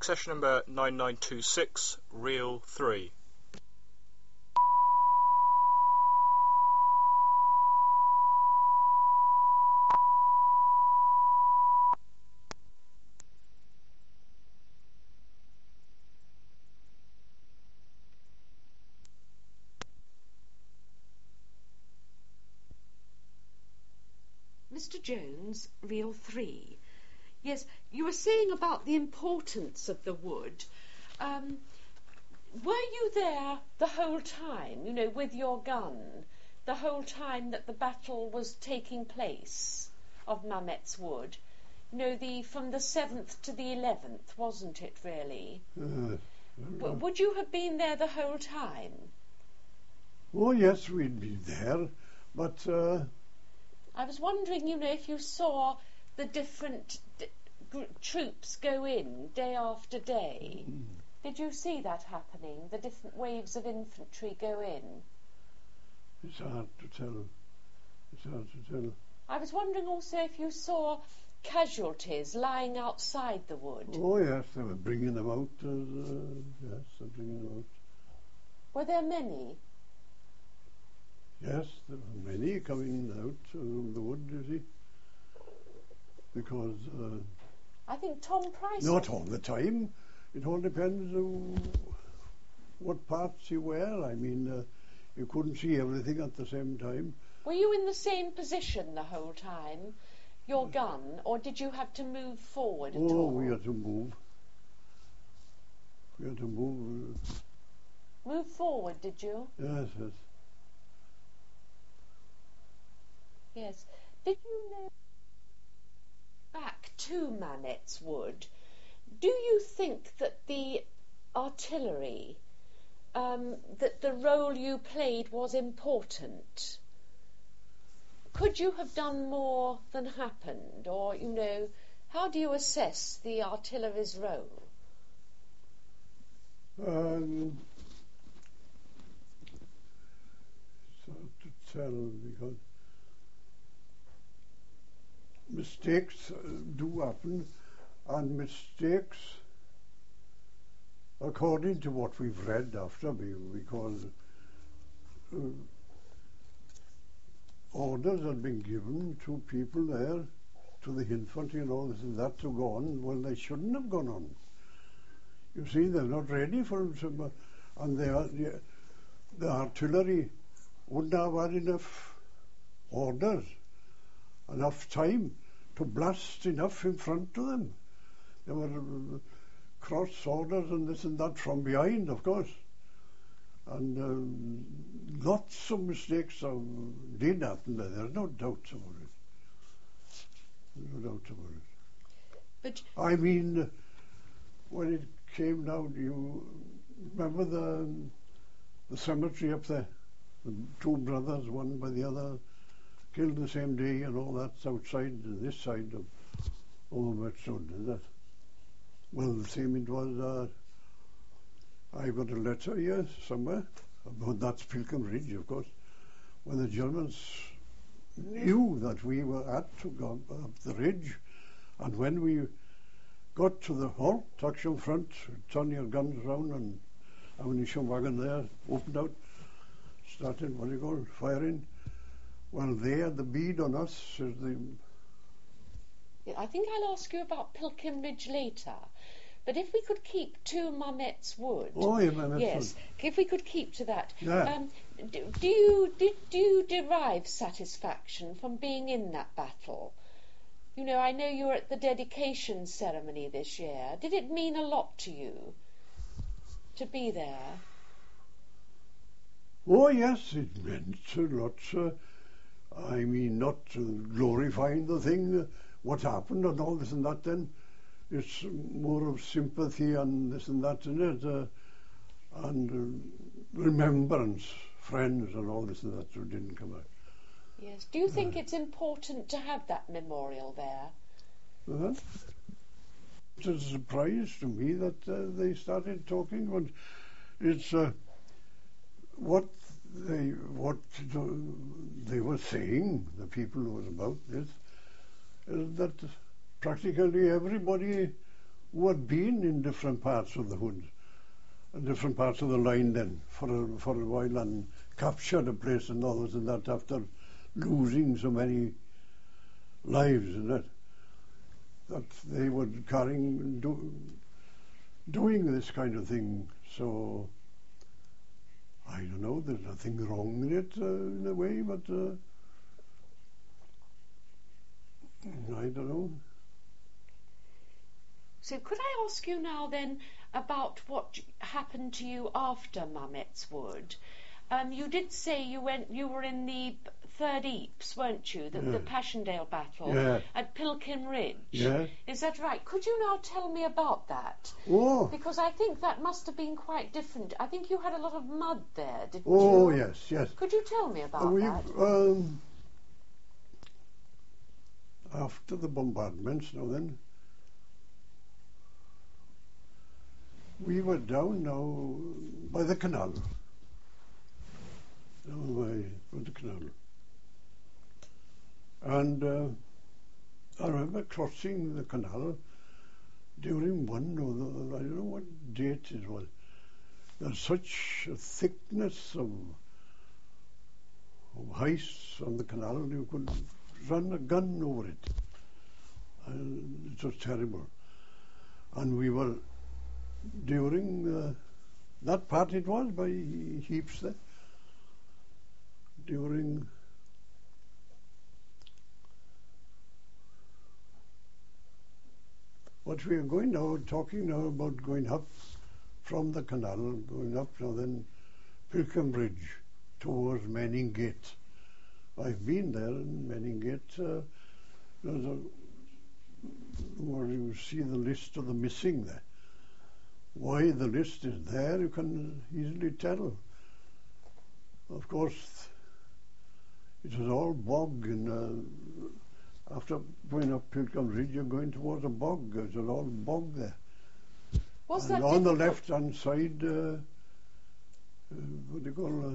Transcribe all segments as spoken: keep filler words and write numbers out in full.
session number nine nine two six, reel three. Mister Jones, reel three. Yes, you were saying about the importance of the wood. Um, were you there the whole time, you know, with your gun, the whole time that the battle was taking place of Mametz Wood? You know, the from the seventh to the eleventh, wasn't it, really? Uh, w- would you have been there the whole time? Oh, yes, we'd be there, but... Uh, I was wondering, you know, if you saw the different d- gr- troops go in day after day. Mm. Did you see that happening, the different waves of infantry go in? It's hard to tell. It's hard to tell. I was wondering also if you saw casualties lying outside the wood. Oh, yes, they were bringing them out. Uh, yes, they're bringing them out. Were there many? Yes, there were many coming out of the wood, you see. Because... Uh, I think Tom Price... Not all the time. It all depends on what parts you wear. I mean, uh, you couldn't see everything at the same time. Were you in the same position the whole time, your gun, or did you have to move forward at oh, all? Oh, we had to move. We had to move. Uh, move forward, did you? Yes, yes. Yes. Did you know, back to Mametz Wood, do you think that the artillery, um, that the role you played was important? Could you have done more than happened? Or, you know, how do you assess the artillery's role? Um, it's hard to tell because mistakes uh, do happen, and mistakes, according to what we've read after, because uh, orders had been given to people there, to the infantry and all this and that, to go on. Well, they shouldn't have gone on. You see, they're not ready for them, and they are, the, the artillery wouldn't have had enough orders, enough time to blast enough in front of them. There were uh, cross orders and this and that from behind, of course. And um, lots of mistakes uh, did happen there. There's no doubt about it. No doubt about it. But I mean, uh, when it came down, you remember the the cemetery up there? The two brothers, one by the other, killed the same day, and all that's outside this side of Mametz Wood, is that? Well, the same it was. Uh, I got a letter here somewhere about that Pilkem Ridge, of course, when the Germans knew that we were at to go up the ridge, and when we got to the halt, action front, turn your guns round, and ammunition wagon there, opened out, started, what do you call it, firing. Well, they had the bead on us. As the I think I'll ask you about Pilkem Ridge later. But if we could keep to Mametz Wood, oh, yeah, Mametz yes, Wood. if we could keep to that. Yeah. Um, do, do you did do you derive satisfaction from being in that battle? You know, I know you were at the dedication ceremony this year. Did it mean a lot to you to be there? Oh, yes, it meant a lot. Uh, I mean, not uh, glorifying the thing, uh, what happened and all this and that then. It's more of sympathy and this and that, isn't it? Uh, and uh, remembrance, friends and all this and that who didn't come out. Yes. Do you think uh, it's important to have that memorial there? Uh, it's a surprise to me that uh, they started talking. But it's uh, what they what they were saying. The people who were about this is that practically everybody who had been in different parts of the hood, different parts of the line then for a, for a while, and captured a place and all this and that after losing so many lives and that, that they were carrying, do, doing this kind of thing. So I don't know, there's nothing wrong in it uh, in a way, but uh, I don't know. So could I ask you now then about what happened to you after Mametz Wood? Um, you did say you went. You were in the Third Eeps, weren't you? The, Yeah. the Passchendaele battle Yeah. at Pilkin Ridge. Yeah. Is that right? Could you now tell me about that? Oh, Because I think that must have been quite different. I think you had a lot of mud there, didn't oh you? yes, yes. Could you tell me about Uh, we, that? um, after the bombardments, now then, we were down now by the canal. Down by, by the canal. And uh, I remember crossing the canal during one, or the, I don't know what date it was. There's such a thickness of, of ice on the canal, you could run a gun over it. And it was terrible. And we were during uh, that part, it was by heaps there. During what we are going now, talking now about going up from the canal, going up now then Pilkin Bridge towards Manning Gate. I've been there in Manning Gate, uh, there's a, where you see the list of the missing there. Why the list is there, you can easily tell. Of course, it was all bog, and uh, after going up Pilkin Ridge, you're going towards a bog. It was all bog there. Was and that on the difficult? left-hand side, uh, uh, what do you call? Uh,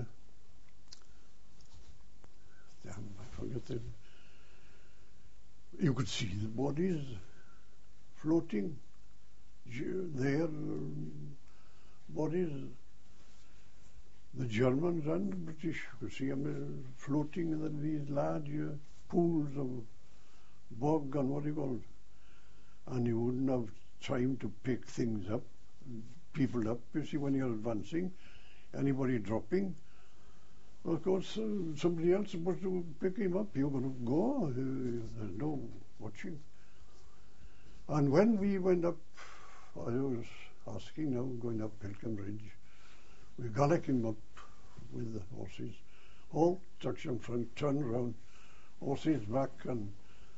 damn, I forget the. You could see the bodies floating there, um, bodies. The Germans and the British, you could see them uh, floating in the, these large uh, pools of bog and what do you call it. And you wouldn't have time to pick things up, people up, you see, when you're advancing. Anybody dropping, of course, uh, somebody else is supposed to pick him up. You're going to go. Uh, there's no watching. And when we went up, I was asking now, going up Pilkin Ridge, we galloped him up with the horses. Halt, traction front, turn around, horses back, and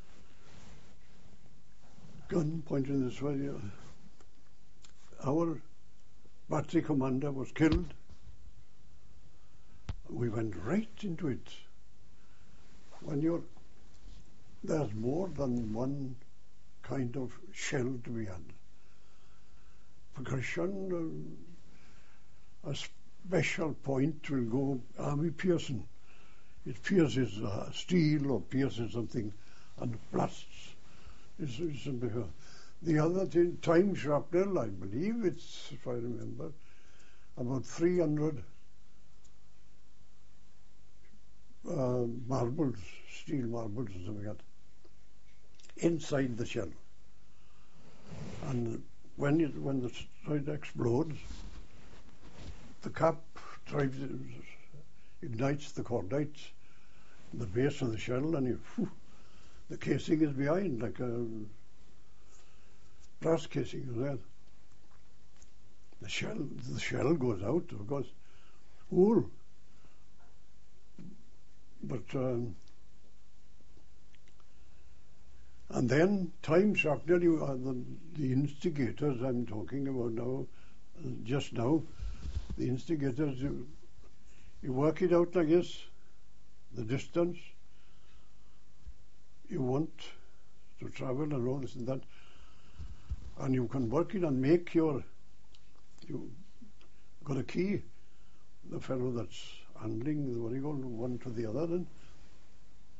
gun pointing this way. Our battery commander was killed. We went right into it. When you're, there's more than one kind of shell to be had. Percussion, uh, a special point will go army piercing. It pierces uh, steel or pierces something and blasts. It's, it's a bit, uh, the other thing, time shrapnel, I believe it's, if I remember, about three hundred uh, marbles, steel marbles or something like that, inside the shell. And when it, when the side explodes, the cap drives it, ignites the cordites, the base of the shell, and you, whew, the casing is behind, like a brass casing is there. The shell, the shell goes out, of course, whole. But um, and then time shrapnel, you are the, the instigators I'm talking about now, uh, just now. The instigators, you, you work it out like this, the distance you want to travel and all this and that, and you can work it and make your, you got a key, the fellow that's handling the what do you call one to the other, and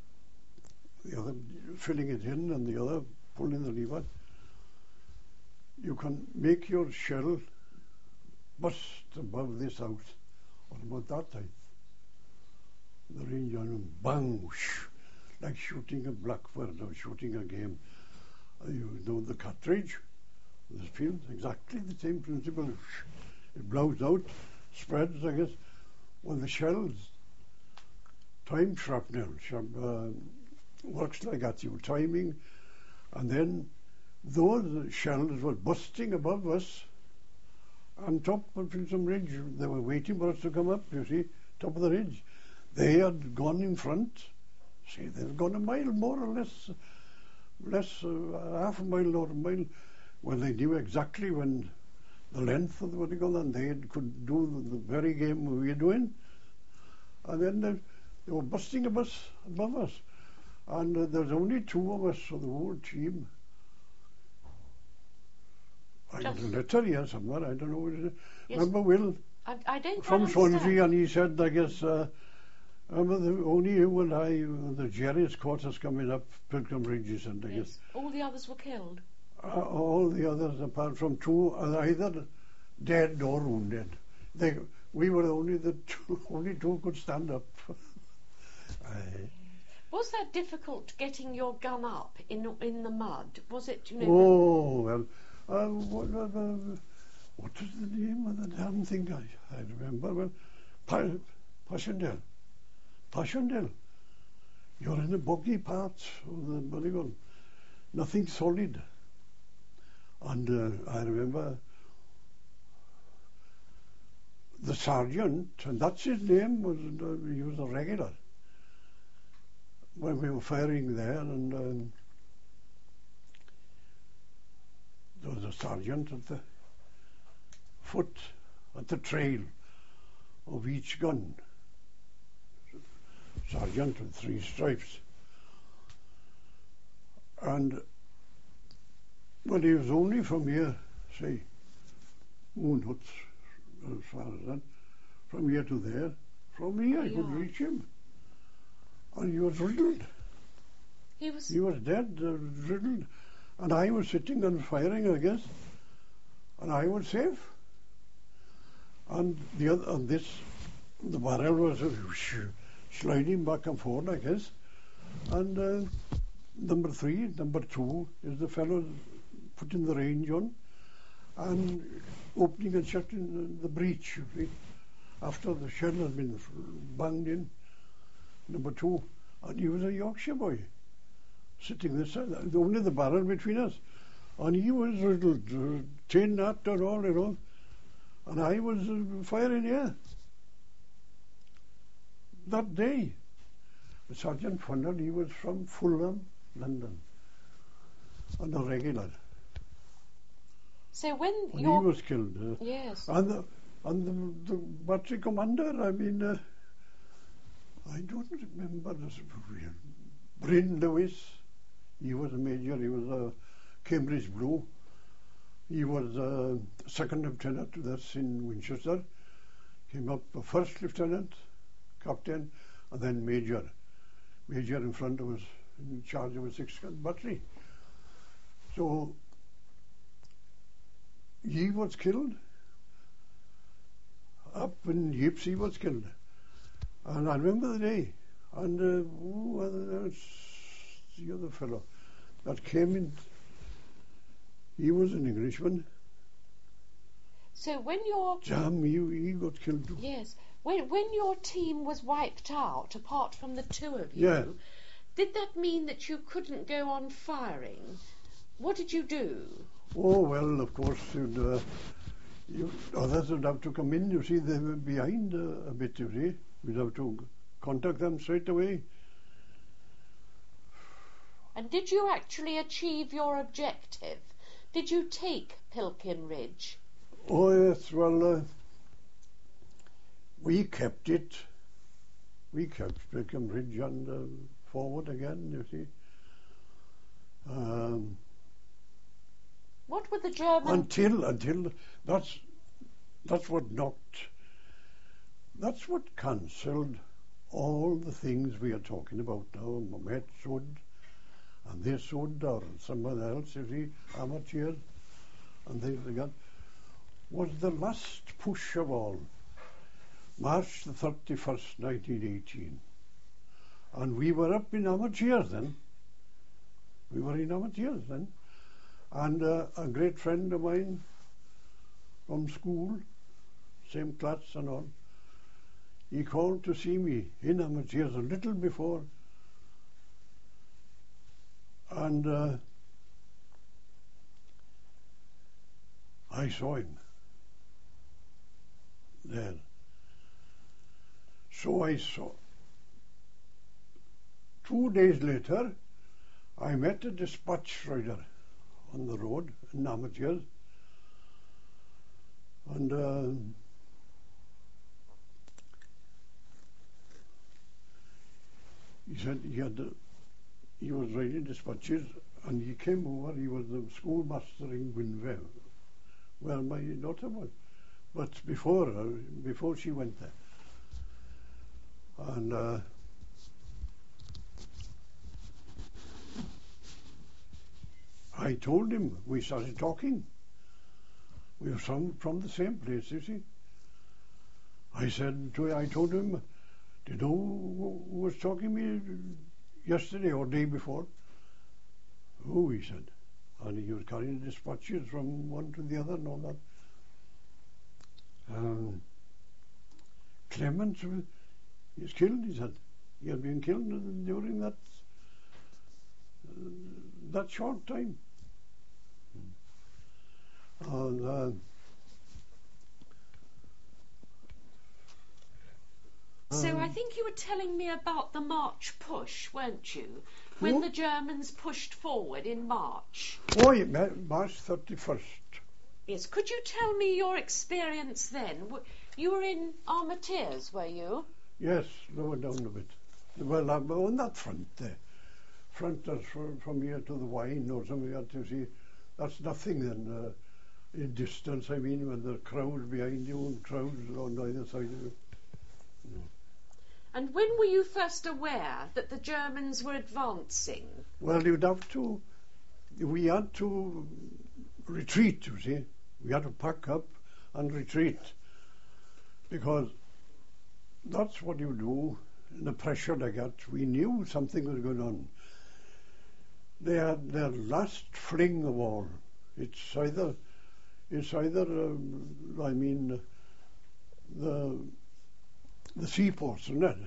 the other filling it in and the other pulling the lever. you can make your shell burst above this house, or about that height. The range on them, bang, whoosh, like shooting a blackbird or shooting a game. Uh, you know the cartridge, the field, exactly the same principle. Whoosh. It blows out, spreads, I guess. Well, the shells, time shrapnel, sharp, uh, works like that. You timing, and then those shells were bursting above us on top of some ridge. They were waiting for us to come up, you see, top of the ridge. They had gone in front. See, they'd gone a mile, more or less, less uh, half a mile or a mile. Well, they knew exactly when the length of the vertical, and they had, could do the, the very game we were doing. And then they, they were bursting above us, above us. And uh, there was only two of us of the whole team. I got a letter here somewhere, I don't know what it is. Yes. Remember Will? I, I don't From quite Swansea, understand. and he said, I guess, uh, remember the, only you and I, uh, the Jerry's quarters coming up Pilgrim Ridge, he said, I Yes. guess. All the others were killed. Uh, all the others, apart from two, are either dead or wounded. They, we were only the two, only two could stand up. Aye. Was that difficult getting your gun up in in the mud? Was it, you know? Oh, well, uh, what, uh, uh, what is the name of the damn thing? I, I remember. Well, pa- Passchendaele. Passchendaele. You're in the boggy part of the polygon. Nothing solid. And uh, I remember the sergeant, and that's his name, was uh, he was a regular. When we were firing there, and um, there was a sergeant at the foot, at the trail of each gun. Sergeant with three stripes. And well, he was only from here, say, Moon Huts, as far as that, from here to there. From here, I could Yeah. reach him. And he was riddled. He was. He was dead, uh, riddled. And I was sitting and firing, I guess. And I was safe. And the other, and this, the barrel was uh, sliding back and forth, I guess. And uh, number three, number two, is the fellow putting the range on and opening and shutting the, the breech, you see, after the shell had been banged in. Number two, and he was a Yorkshire boy, sitting this side, only the barrel between us, and he was riddled, uh, tin nut and all, you know, and I was uh, firing here. That day, Sergeant Funnell, he was from Fulham, London, and a regular. So when And your. he was killed. Uh, Yes. And the, and the, the battery commander, I mean, uh, I don't remember this. Bryn Lewis, he was a major, he was a Cambridge Blue. He was a second lieutenant with us in Winchester. Came up a first lieutenant, captain, and then major. Major in front of us, in charge of a six-gun battery. So he was killed. Up in Yipes he was killed. And I remember the day. And uh, oh, uh, the other fellow that came in, he was an Englishman. So when your. Jam, he, he got killed too. Yes. When when your team was wiped out, apart from the two of you, Yeah. did that mean that you couldn't go on firing? What did you do? Oh, well, of course, you'd, uh, you, others would have to come in. You see, they were behind uh, a bit, you see. We'd have to contact them straight away. And did you actually achieve your objective? Did you take Pilgrim Ridge? Oh, yes, well, uh, we kept it. We kept Pilgrim Ridge and uh, forward again, you see. Um, What were the German... until, until, that's, that's what knocked, that's what cancelled all the things we are talking about now, Mehmet Wood, and this Wood, or someone else, you see, amateurs, and things like that, was the last push of all, March the thirty-first, nineteen eighteen. And we were up in Amateur then. We were in Amateur then. And uh, a great friend of mine from school, same class and all, he called to see me in Amateur a little before. And uh, I saw him there. So I saw. Two days later, I met a dispatch rider on the road in Amateur, and uh, he said he had uh, he was riding dispatches, and he came over. He was the schoolmaster in Gwynfe, where my daughter was, but before her, before she went there, and. Uh, I told him, we started talking. We were from, from the same place, you see. I said to I told him, do you know who was talking to me yesterday or day before? Oh, he said. And he was carrying dispatches from one to the other and all that. Um, Clement was killed, he said. He had been killed during that, uh, that short time. And, uh, so um, I think you were telling me about the March push, weren't you? When who? the Germans pushed forward in March. Oh, yeah, March thirty-first. Yes, could you tell me your experience then? W- You were in Armatiers, were you? Yes, lower down a bit. Well, I'm on that front there. Front that's from, from here to the Wine or something like that, you see. That's nothing then. Uh, in distance, I mean, when there are crowds behind you and crowds on either side of you. No. And when were you first aware that the Germans were advancing? Well, you'd have to, we had to retreat, you see. We had to pack up and retreat, because that's what you do in the pressure they got. We knew something was going on. They had their last fling of all. It's either, it's either, um, I mean, the the seaports, isn't it?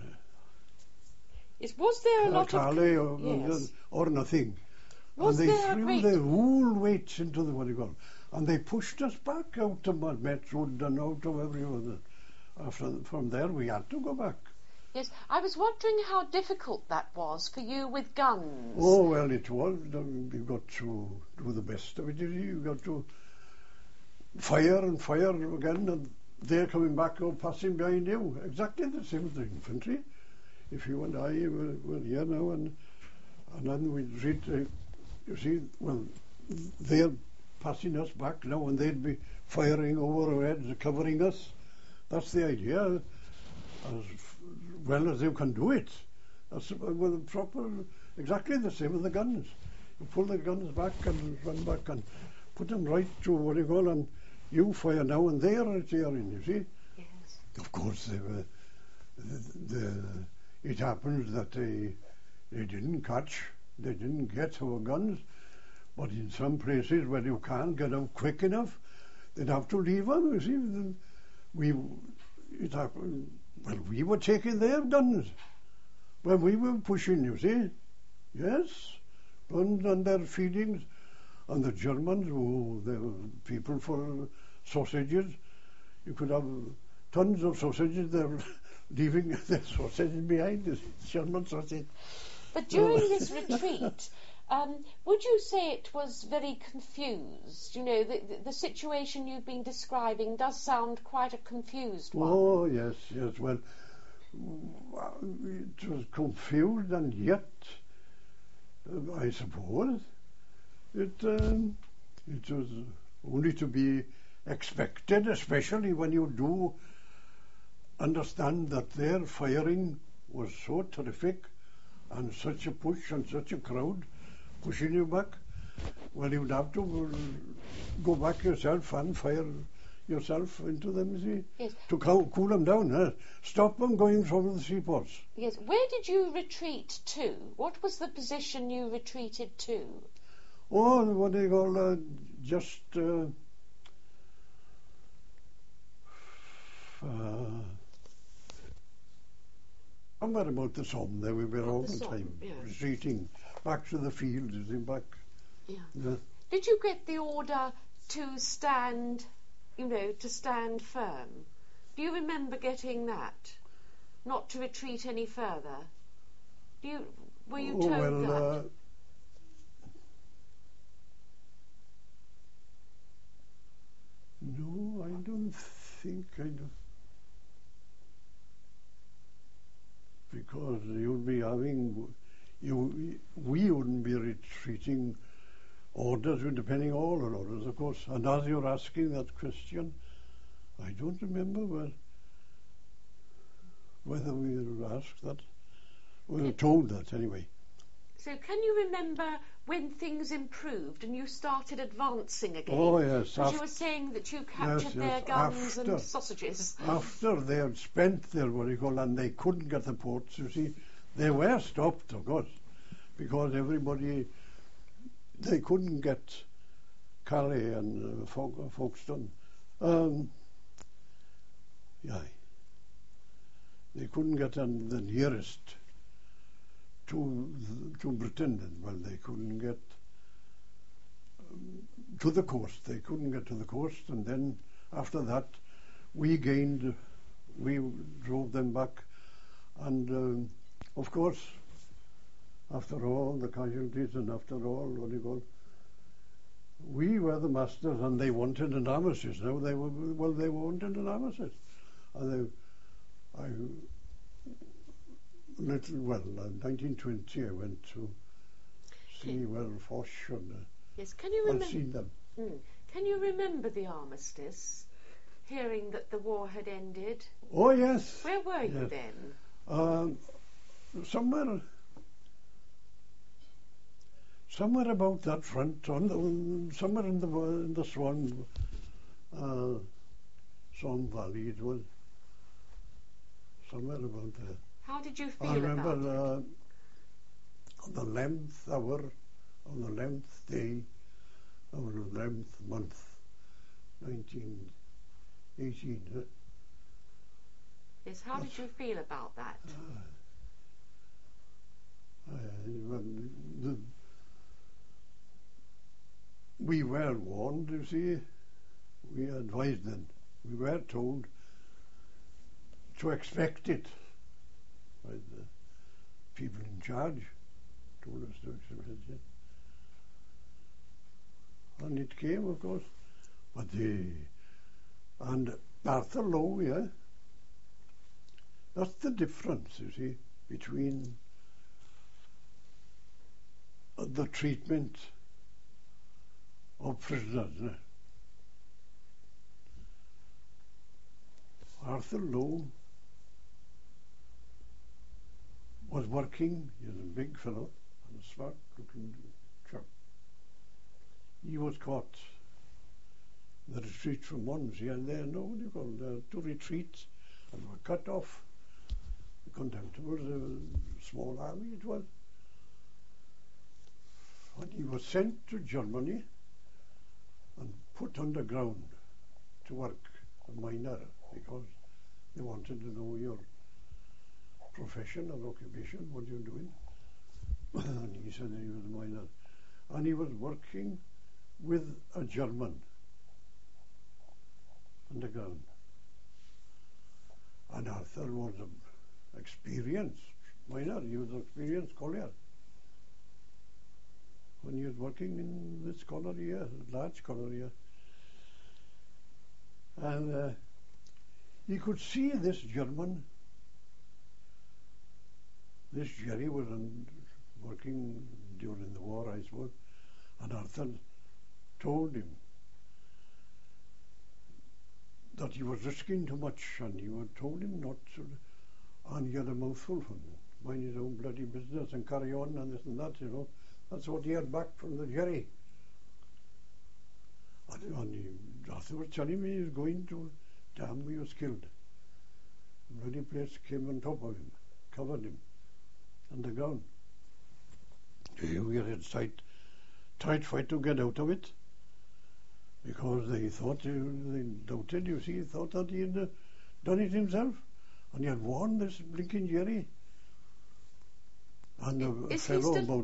Yes, was there a lot Calais of... or, yes. or nothing. Was and they there a threw great... their whole weight into the what do you call, and they pushed us back out of Metwood and out of every other. After, from there we had to go back. Yes, I was wondering how difficult that was for you with guns. Oh, well, it was. You've got to do the best of it. You've got to fire and fire again, and they're coming back or passing behind you. Exactly the same as the infantry. If you and I were, were here now, and and then we'd read, uh, you see, well, they're passing us back now, and they'd be firing over our heads, covering us. That's the idea. As well as you can do it. That's with a proper, exactly the same as the guns. You pull the guns back and run back and put them right to what do you call, and you fire now, and they are tearing, you see. Yes. Of course, they were, the, the, it happens that they, they didn't catch, they didn't get our guns, but in some places where you can't get out quick enough, they'd have to leave them, you see. We, it happened. Well, we were taking their guns when we were pushing, you see. Yes, guns and their feedings. And the Germans, oh, they were people for sausages. You could have tons of sausages. They're leaving their sausages behind, the German sausage. But during this retreat, um, would you say it was very confused? You know, the, the, the situation you've been describing does sound quite a confused one. Oh, yes, yes. Well, it was confused, and yet, uh, I suppose, it, um, it was only to be expected, especially when you do understand that their firing was so terrific, and such a push and such a crowd pushing you back. Well, you'd have to go back yourself and fire yourself into them, you see, Yes. to cool, cool them down, eh? Stop them going from the seaports. Yes. Where did you retreat to? What was the position you retreated to? Oh, what do you call uh, just uh, uh, somewhere about the Somme. There we were all the the Somme, time, yes. retreating back to the fields, you see, back. Yeah. Yeah. Did you get the order to stand, you know, to stand firm? Do you remember getting that? Not to retreat any further? Do you, were you Oh, told well, that? uh, no, I don't think I do. Because you'd be having, you, we wouldn't be retreating orders, depending all on orders, of course. And as you're asking that question, I don't remember where, whether we were asked that. We were told that, anyway. So can you remember when things improved and you started advancing again? Oh, yes. Because you were saying that you captured yes, their yes, guns after- and sausages. After they had spent their, what do you call, and they couldn't get the ports, you see, they were stopped, of course, because everybody, they couldn't get Calais and uh, Folk, Folkestone. Um, yeah. They couldn't get on the nearest to to Britain. Well, they couldn't get um, to the coast. They couldn't get to the coast, and then after that, we gained. We drove them back, and um, of course, after all the casualties and after all, what do you call? We were the masters, and they wanted an armistice. Now they were well, they wanted an armistice, and they. I little well, in nineteen twenty, I went to see well Foch and uh, Yes, can you I've remember? seen them. Mm. Can you remember the armistice? Hearing that the war had ended. Oh yes. Where were you Yes. then? Um, somewhere, somewhere about that front, on the, somewhere in the in the Swan, uh, Swan Valley. It was somewhere about there. How did you feel I remember about it? uh, on the eleventh hour, on the eleventh day, on the eleventh month, nineteen eighteen. Uh, Yes, how did you feel about that? uh, well, the, we were warned, you see. We advised them. We were told to expect it by the people in charge. Told us to expect it. And it came, of course. But the and Arthur Lowe, yeah. That's the difference, you see, between uh, the treatment of prisoners. Eh? Arthur Lowe was working, he was a big fellow, and a smart looking chap. He was caught. The retreat from Mons, and there, no, what do you call it, uh, two retreats, and were cut off. The Contemptible was a small army, it was. And he was sent to Germany and put underground to work, a miner, because they wanted to know your profession or occupation, what you're doing. And he said he was a miner. And he was working with a German underground. And Arthur was an experienced miner, he was an experienced collier. When he was working in this colliery here, large colliery here. And uh, he could see this German, this Jerry was in, working during the war, I suppose, and Arthur told him that he was risking too much, and he had told him not to, and he had a mouthful from him, mind his own bloody business and carry on and this and that, you know. That's what he had back from the Jerry. And, and he, Arthur was telling me he was going to Dam, he was killed. The bloody place came on top of him, covered him, underground. We had a tight, tight fight to get out of it, because they thought, they doubted, you see, thought that he had uh, done it himself, and he had warned this blinking Jerry. And a, a fellow about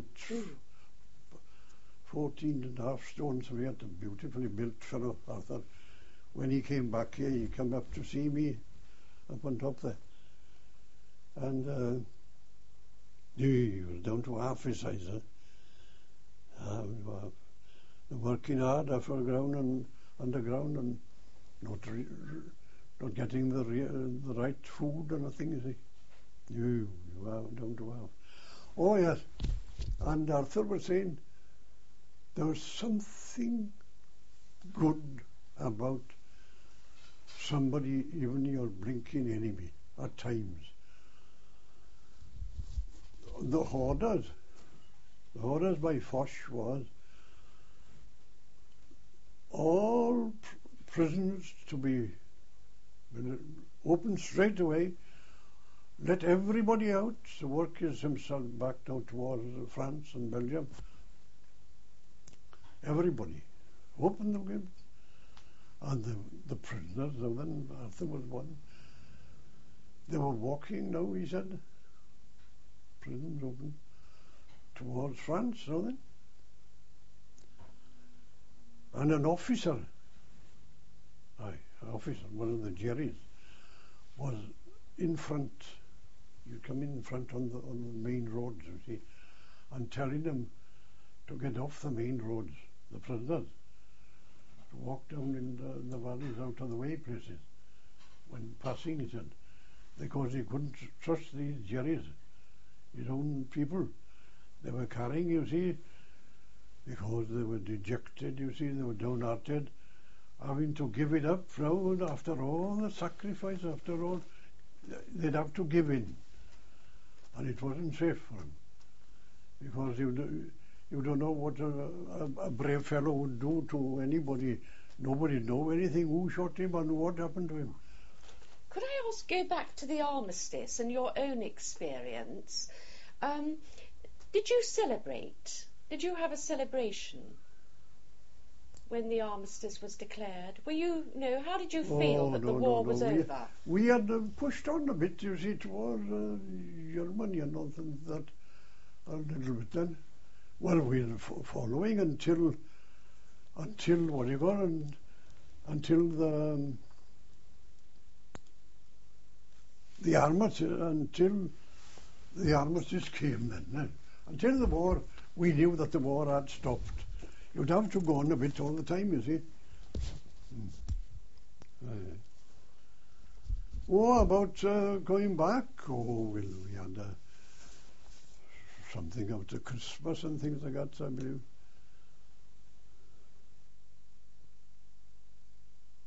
fourteen and a half stones away, a beautifully built fellow, Arthur. When he came back here, he came up to see me up on top there. And uh, he was down to half his size. Huh? Uh, we were working hard off the ground and underground, and not re- not getting the re- uh, the right food or nothing, you see. You, you are down to half. Oh yes, and Arthur was saying there was something good about somebody, even your blinking enemy, at times. The Hoarders, the Hoarders by Foch was all pr- prisons to be opened straight away. Let everybody out to work himself back now towards France and Belgium. Everybody. Open them again. And the, the prisoners, now then, Arthur was one. They were walking now, he said. Prisons open towards France, now then. And an officer, aye, an officer, one of the Jerrys, was in front. You come in front on the on the main roads, you see, and telling them to get off the main roads, the prisoners, to walk down in the, in the valleys out of the way places. When passing, he said, because he couldn't trust these Jerrys, his own people. They were carrying, you see, because they were dejected, you see, they were downhearted, having to give it up now, and after all the sacrifice, after all, they'd have to give in. And it wasn't safe for him, because you, do, you don't know what a, a, a brave fellow would do to anybody. Nobody know anything, who shot him and what happened to him. Could I ask, go back to the armistice and your own experience? Um, did you celebrate? Did you have a celebration when the armistice was declared? Were you, you know, how did you feel oh, that no, the war no, no. was we, over? We had uh, pushed on a bit, you see, towards uh, Germany and all that, a little bit then. Well, we were f- following until, until, what do you call it, until the, um, the armistice, until the armistice came then. Eh? Until the war, we knew that the war had stopped. You'd have to go on a bit all the time, you see. Hmm. Uh, oh, about uh, going back, oh, well, we had uh, something after Christmas and things like that, I believe.